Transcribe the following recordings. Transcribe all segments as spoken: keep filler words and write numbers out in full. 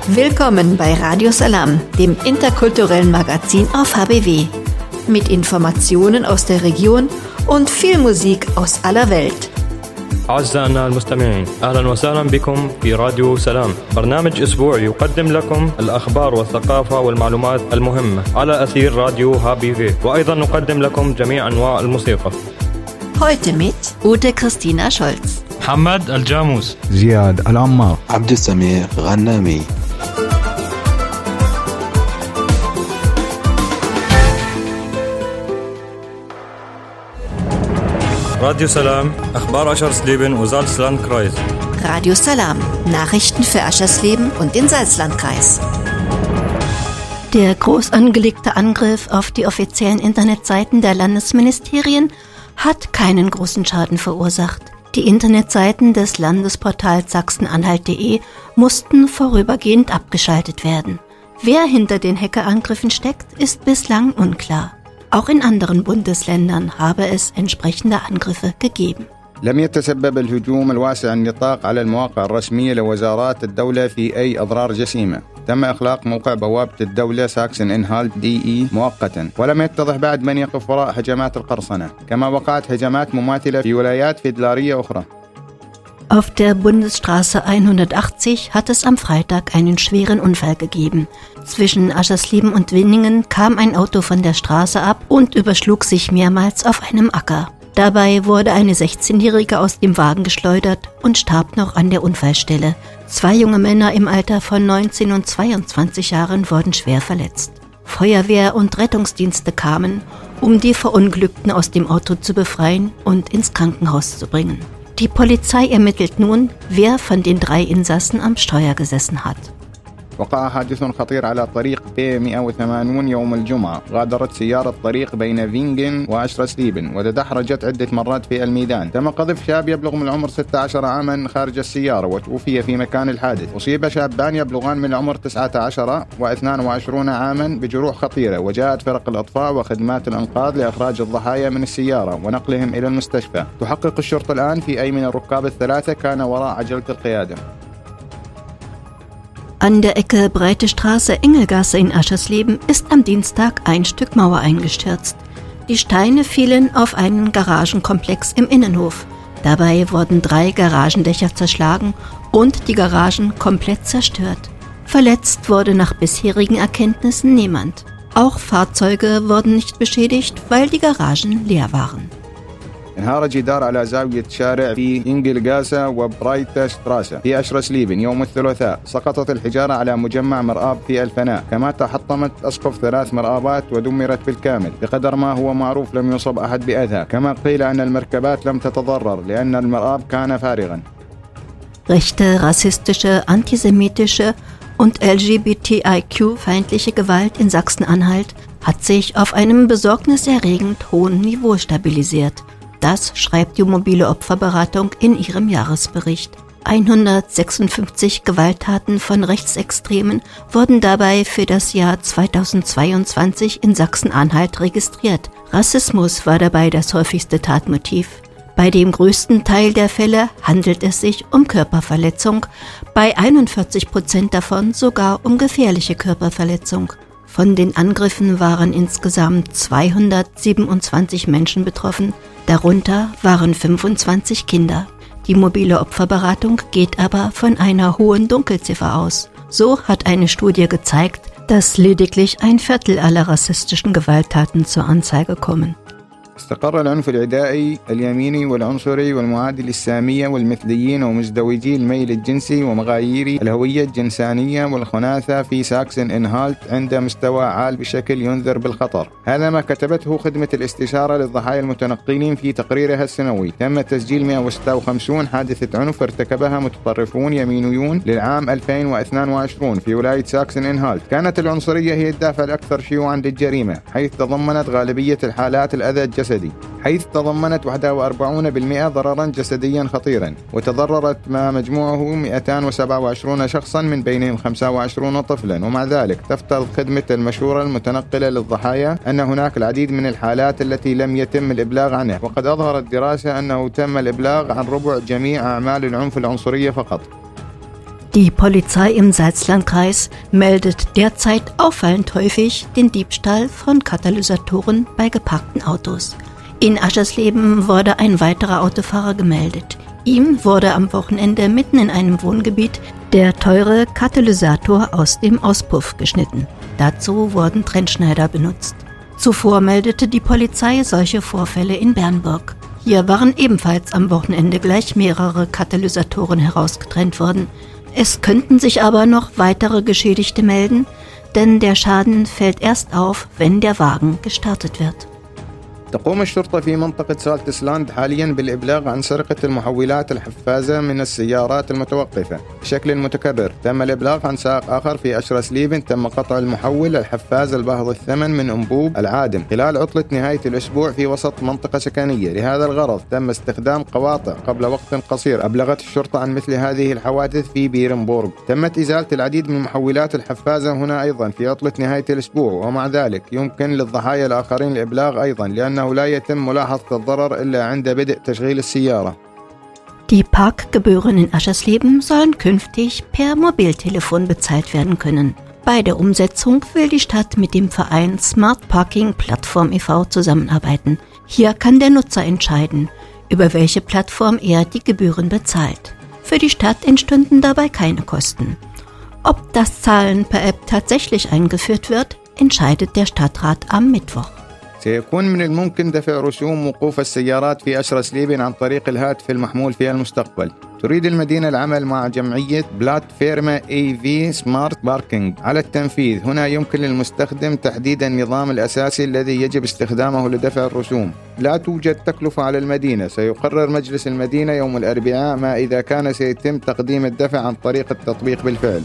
Willkommen bei Radio Salam, dem interkulturellen Magazin auf H B W. Mit Informationen aus der Region und viel Musik aus aller Welt. أعزائنا المستمعين، أهلا وسهلا بكم في راديو سلام، برنامج أسبوعي يقدم لكم الأخبار والثقافة والمعلومات المهمة على أثير راديو H B W، وأيضا نقدم لكم جميع أنواع الموسيقى. Heute mit Ute Christina Scholz, محمد الجاموس، زياد العمار، عبد السميع غنامي. Radio Salam, Akhbar Aschersleben und Salzlandkreis. Radio Salam, Nachrichten für Aschersleben und den Salzlandkreis. Der groß angelegte Angriff auf die offiziellen Internetseiten der Landesministerien hat keinen großen Schaden verursacht. Die Internetseiten des Landesportals Sachsen-Anhalt punkt de mussten vorübergehend abgeschaltet werden. Wer hinter den Hackerangriffen steckt, ist bislang unklar. Auch in anderen Bundesländern habe es entsprechende Angriffe gegeben. لم يتسبب الهجوم الواسع النطاق على المواقع الرسمية لوزارات الدولة في أي أضرار جسيمة. تم إغلاق موقع بوابة الدولة ساكسن إنهالت دي إي مؤقتا، ولم يتضح بعد من يقف وراء هجمات القرصنة، كما وقعت هجمات مماثلة في ولايات فيدرالية أخرى. Auf der Bundesstraße hundertachtzig hat es am Freitag einen schweren Unfall gegeben. Zwischen Aschersleben und Winningen kam ein Auto von der Straße ab und überschlug sich mehrmals auf einem Acker. Dabei wurde eine sechzehnjährige aus dem Wagen geschleudert und starb noch an der Unfallstelle. Zwei junge Männer im Alter von neunzehn und zweiundzwanzig Jahren wurden schwer verletzt. Feuerwehr und Rettungsdienste kamen, um die Verunglückten aus dem Auto zu befreien und ins Krankenhaus zu bringen. Die Polizei ermittelt nun, wer von den drei Insassen am Steuer gesessen hat. وقع حادث خطير على طريق بي مئة وثمانين يوم الجمعة. غادرت سيارة طريق بين فينغن وأشرسليبن وتدحرجت عدة مرات في الميدان. تم قذف شاب يبلغ من العمر ستة عشر عاما خارج السيارة وتوفي في مكان الحادث. أصيب شابان يبلغان من العمر تسعة عشر واثنين وعشرين عاما بجروح خطيرة، وجاءت فرق الأطفاء وخدمات الإنقاذ لإخراج الضحايا من السيارة ونقلهم إلى المستشفى. تحقق الشرطة الآن في أي من الركاب الثلاثة كان وراء عجلة القيادة. An der Ecke Breite Straße Engelgasse in Aschersleben ist am Dienstag ein Stück Mauer eingestürzt. Die Steine fielen auf einen Garagenkomplex im Innenhof. Dabei wurden drei Garagendächer zerschlagen und die Garagen komplett zerstört. Verletzt wurde nach bisherigen Erkenntnissen niemand. Auch Fahrzeuge wurden nicht beschädigt, weil die Garagen leer waren. انهار جدار على زاوية شارع في إنجلغاسا وبرايتا ستراسا في أشرسليبن يوم الثلاثاء. سقطت الحجارة على مجمع مرآب في الفناء، كما تحطمت أسقف ثلاث مرآبات ودمرت بالكامل. بقدر ما هو معروف لم يصب أحد بأذى، كما قيل أن المركبات لم تتضرر لأن المرآب كان فارغا. Rechte, rassistische, antisemitische und L G B T I Q-feindliche Gewalt in Sachsen-Anhalt hat sich auf einem besorgniserregend hohen Niveau stabilisiert. Das schreibt die mobile Opferberatung in ihrem Jahresbericht. hundertsechsundfünfzig Gewalttaten von Rechtsextremen wurden dabei für das Jahr zweitausendzweiundzwanzig in Sachsen-Anhalt registriert. Rassismus war dabei das häufigste Tatmotiv. Bei dem größten Teil der Fälle handelt es sich um Körperverletzung, bei einundvierzig Prozent davon sogar um gefährliche Körperverletzung. Von den Angriffen waren insgesamt zweihundertsiebenundzwanzig Menschen betroffen, darunter waren fünfundzwanzig Kinder. Die mobile Opferberatung geht aber von einer hohen Dunkelziffer aus. So hat eine Studie gezeigt, dass lediglich ein Viertel aller rassistischen Gewalttaten zur Anzeige kommen. استقر العنف العدائي اليميني والعنصري والمعادي للسامية والمثليين ومزدوجي الميل الجنسي ومغايير الهوية الجنسانية والخناثة في ساكسن إنهالت عند مستوى عال بشكل ينذر بالخطر. هذا ما كتبته خدمة الاستشارة للضحايا المتنقلين في تقريرها السنوي. تم تسجيل مئة وستة وخمسين حادثة عنف ارتكبها متطرفون يمينيون للعام ألفين واثنين وعشرين في ولاية ساكسن إنهالت. كانت العنصرية هي الدافع الأكثر شيوعا للجريمة، حيث تضمنت غالبية الحالات الأذى الجسدي، حيث تضمنت واحد وأربعين بالمئة ضررا جسديا خطيرا، وتضررت ما مجموعه مئتين وسبعة وعشرين شخصا من بينهم خمسة وعشرين طفلا. ومع ذلك تفترض خدمة المشورة المتنقلة للضحايا أن هناك العديد من الحالات التي لم يتم الإبلاغ عنها، وقد أظهرت دراسة أنه تم الإبلاغ عن ربع جميع أعمال العنف العنصرية فقط. Die Polizei im Salzlandkreis meldet derzeit auffallend häufig den Diebstahl von Katalysatoren bei geparkten Autos. In Aschersleben wurde ein weiterer Autofahrer gemeldet. Ihm wurde am Wochenende mitten in einem Wohngebiet der teure Katalysator aus dem Auspuff geschnitten. Dazu wurden Trennschneider benutzt. Zuvor meldete die Polizei solche Vorfälle in Bernburg. Hier waren ebenfalls am Wochenende gleich mehrere Katalysatoren herausgetrennt worden. Es könnten sich aber noch weitere Geschädigte melden, denn der Schaden fällt erst auf, wenn der Wagen gestartet wird. تقوم الشرطة في منطقة سالتسلاند حاليا بالإبلاغ عن سرقة المحولات الحفازة من السيارات المتوقفة بشكل متكرر. تم الإبلاغ عن سائق آخر في أشرسليبن تم قطع المحول الحفاز الباهظ الثمن من أنبوب العادم خلال عطلة نهاية الأسبوع في وسط منطقة سكنية. لهذا الغرض تم استخدام قواطع قبل وقت قصير. أبلغت الشرطة عن مثل هذه الحوادث في بيرنبورغ. تمت إزالة العديد من محولات الحفازة هنا أيضا في عطلة نهاية الأسبوع، ومع ذلك يمكن للضحايا الآخرين الإبلاغ أيضا لأن لا يتم ملاحظة الضرر إلا عند بدء تشغيل السيارة. Die Parkgebühren in Aschersleben sollen künftig per Mobiltelefon bezahlt werden können. Bei der Umsetzung will die Stadt mit dem Verein Smart Parking Plattform e V zusammenarbeiten. Hier kann der Nutzer entscheiden, über welche Plattform er die Gebühren bezahlt. Für die Stadt entstünden dabei keine Kosten. Ob das Zahlen per App tatsächlich eingeführt wird, entscheidet der Stadtrat am Mittwoch. سيكون من الممكن دفع رسوم وقوف السيارات في أشرسليبن عن طريق الهاتف المحمول في المستقبل. تريد المدينة العمل مع جمعية بلاتفيرما اي في سمارت باركينج على التنفيذ. هنا يمكن للمستخدم تحديد النظام الأساسي الذي يجب استخدامه لدفع الرسوم. لا توجد تكلفة على المدينة. سيقرر مجلس المدينة يوم الأربعاء ما إذا كان سيتم تقديم الدفع عن طريق التطبيق بالفعل.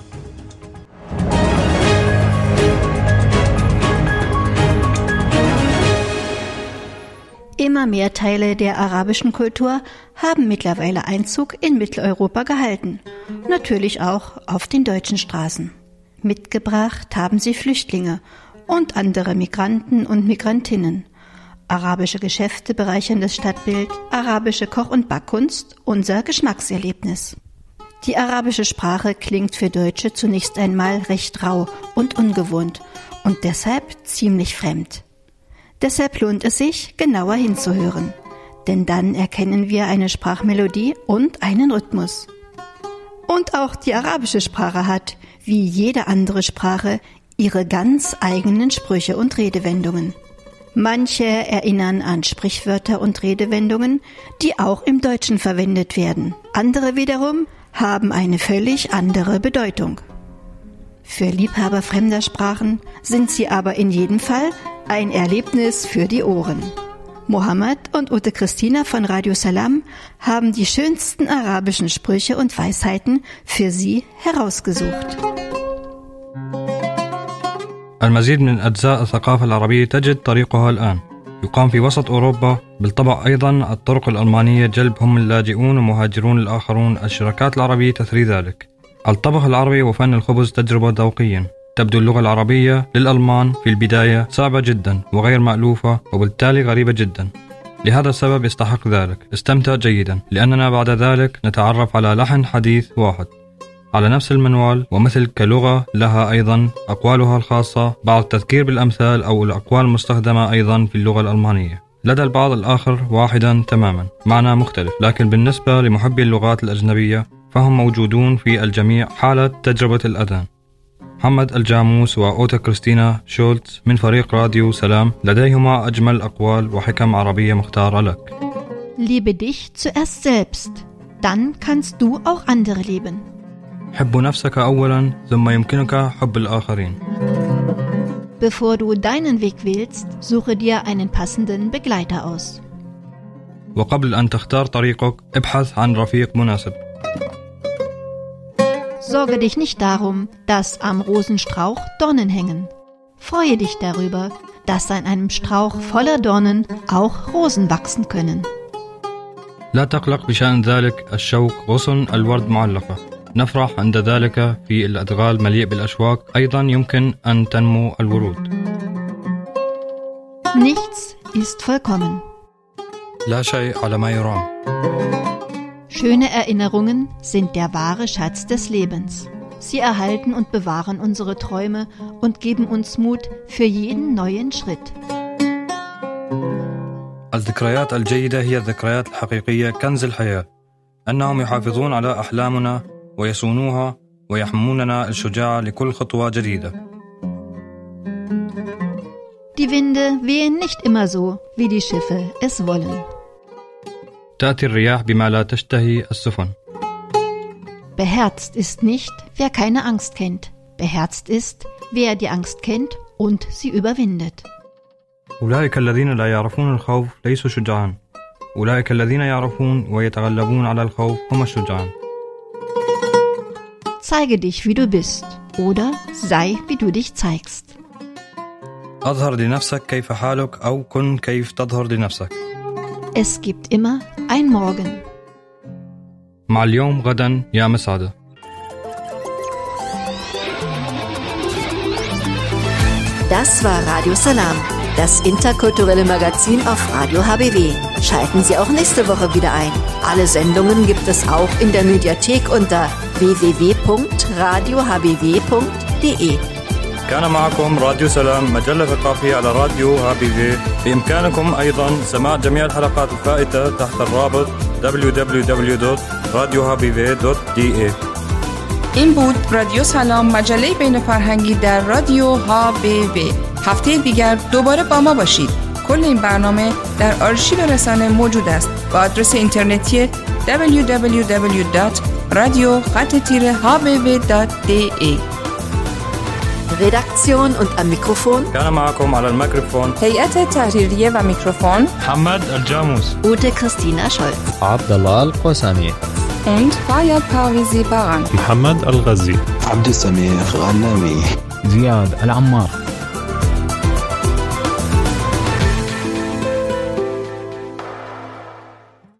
Immer mehr Teile der arabischen Kultur haben mittlerweile Einzug in Mitteleuropa gehalten, natürlich auch auf den deutschen Straßen. Mitgebracht haben sie Flüchtlinge und andere Migranten und Migrantinnen. Arabische Geschäfte bereichern das Stadtbild, arabische Koch- und Backkunst unser Geschmackserlebnis. Die arabische Sprache klingt für Deutsche zunächst einmal recht rau und ungewohnt und deshalb ziemlich fremd. Deshalb lohnt es sich, genauer hinzuhören, denn dann erkennen wir eine Sprachmelodie und einen Rhythmus. Und auch die arabische Sprache hat, wie jede andere Sprache, ihre ganz eigenen Sprüche und Redewendungen. Manche erinnern an Sprichwörter und Redewendungen, die auch im Deutschen verwendet werden. Andere wiederum haben eine völlig andere Bedeutung. Für Liebhaber fremder Sprachen sind sie aber in jedem Fall ein Erlebnis für die Ohren. Mohammed und Ute Christina von Radio Salam haben die schönsten arabischen Sprüche und Weisheiten für Sie herausgesucht. المزيد من أجزاء الثقافة العربية تجد طريقها الآن. يقام في وسط أوروبا، بالطبع أيضا الطرق الألمانية جلب هم اللاجئون ومهاجرون الآخرون. الشركات العربية تثري ذلك. الطبخ العربي وفن الخبز تجربة ذوقيا. تبدو اللغة العربية للألمان في البداية صعبة جدا وغير مألوفة وبالتالي غريبة جدا. لهذا السبب يستحق ذلك. استمتع جيدا لأننا بعد ذلك نتعرف على لحن حديث واحد على نفس المنوال، ومثل كلغة لها أيضا أقوالها الخاصة، بعض التذكير بالأمثال أو الأقوال المستخدمة أيضا في اللغة الألمانية. لدى البعض الآخر واحدا تماما، معنى مختلف، لكن بالنسبة لمحبي اللغات الأجنبية فهم موجودون في الجميع حالة تجربة الأذان. محمد الجاموس وأوتا كريستينا شولتز من فريق راديو سلام لديهما أجمل أقوال وحكم عربية مختارة لك. Liebe dich zuerst selbst, dann kannst du auch andere lieben. حب نفسك أولا ثم يمكنك حب الآخرين. Bevor du deinen Weg wählst, suche dir einen passenden Begleiter aus. وقبل أن تختار طريقك ابحث عن رفيق مناسب. Sorge dich nicht darum, dass am Rosenstrauch Dornen hängen. Freue dich darüber, dass an einem Strauch voller Dornen auch Rosen wachsen können. لا تقلق بشأن ذلك الشوك غصن الورد معلقة. نفرح عند ذلك في الأدغال مليء بالأشواك. أيضا يمكن أن تنمو الورود. Nichts ist vollkommen. لا شيء على ما يرام. Schöne Erinnerungen sind der wahre Schatz des Lebens. Sie erhalten und bewahren unsere Träume und geben uns Mut für jeden neuen Schritt. الذكريات الجيدة هي الذكريات الحقيقية كنز الحياة. أنهم يحافظون على أحلامنا ويصونوها ويحموننا الشجاعة لكل خطوة جديدة. Die Winde wehen nicht immer so, wie die Schiffe es wollen. تأتي الرياح بما لا تشتهي السفن. Beherzt ist nicht, wer keine Angst kennt. Beherzt ist, wer die Angst kennt und sie überwindet. أولئك الذين لا يعرفون الخوف ليسوا شجعان. أولئك الذين يعرفون ويتغلبون على الخوف هم الشجعان. Zeige dich, wie du bist, oder sei, wie du dich zeigst. أظهر لنفسك كيف حالك أو كن كيف تظهر لنفسك. Es gibt immer ein Morgen. مع اليوم غدا يا مسعدة. Das war Radio Salam, das interkulturelle Magazin auf Radio H B W. Schalten Sie auch nächste Woche wieder ein. Alle Sendungen gibt es auch in der Mediathek unter w w w punkt radio h b w punkt d e. كان معكم راديو سلام مجلة ثقافية على راديو ها بي في. بإمكانكم أيضا سماع جميع الحلقات الفائتة تحت الرابط دبلیو دبلیو دبلیو دات رادیو ها بی وی دات دی ای. این بود رادیو سلام، مجله بین فرهنگی در رادیو ها بی وی. هفته دیگر دوباره با ما باشید. کل این برنامه در آرشیو رسانه موجود است با آدرس اینترنتی دبلیو دبلیو دبلیو دات رادیو خط تیره ها بی وی دات دی ای. Redaktion und am Mikrofon كان معكم على الميكروفون هيئت تحريرية و میکروفون محمد الجاموس، Ute Christina Scholz, عبد الله القاسمي und Fayad Parvizi Baran. محمد الغزي، عبد السميع غنامي، زياد العمار.